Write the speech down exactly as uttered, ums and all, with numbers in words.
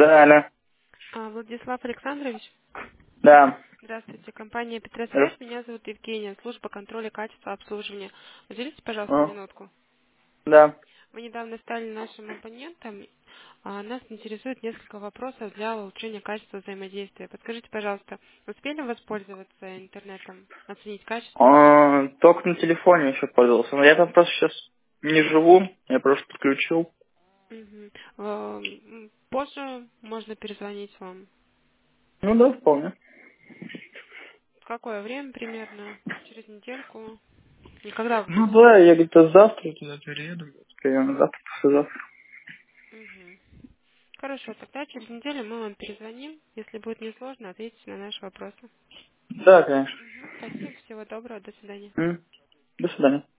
Да, алло. А, Владислав Александрович, Да. здравствуйте, компания Р- Петросвязь, меня зовут Евгения, служба контроля качества обслуживания. Уделите, пожалуйста, а, минутку. Да. Вы недавно стали нашим абонентом, а нас интересует несколько вопросов для улучшения качества взаимодействия. Подскажите, пожалуйста, успели воспользоваться интернетом, оценить качество связи? А, только на телефоне еще пользовался. Но я там просто сейчас не живу. Я просто подключил. Мгм. А, м, Позже можно перезвонить вам. Ну да, вполне. В какое время примерно? Через недельку? И когда вы Ну будете да, дома? я где-то завтра туда перееду. Примерно завтра, послезавтра. Мгм. Хорошо, тогда через неделю мы вам перезвоним. Если будет несложно, ответьте на наши вопросы. Да, конечно. Мгм. Спасибо, всего доброго, до свидания. М, До свидания.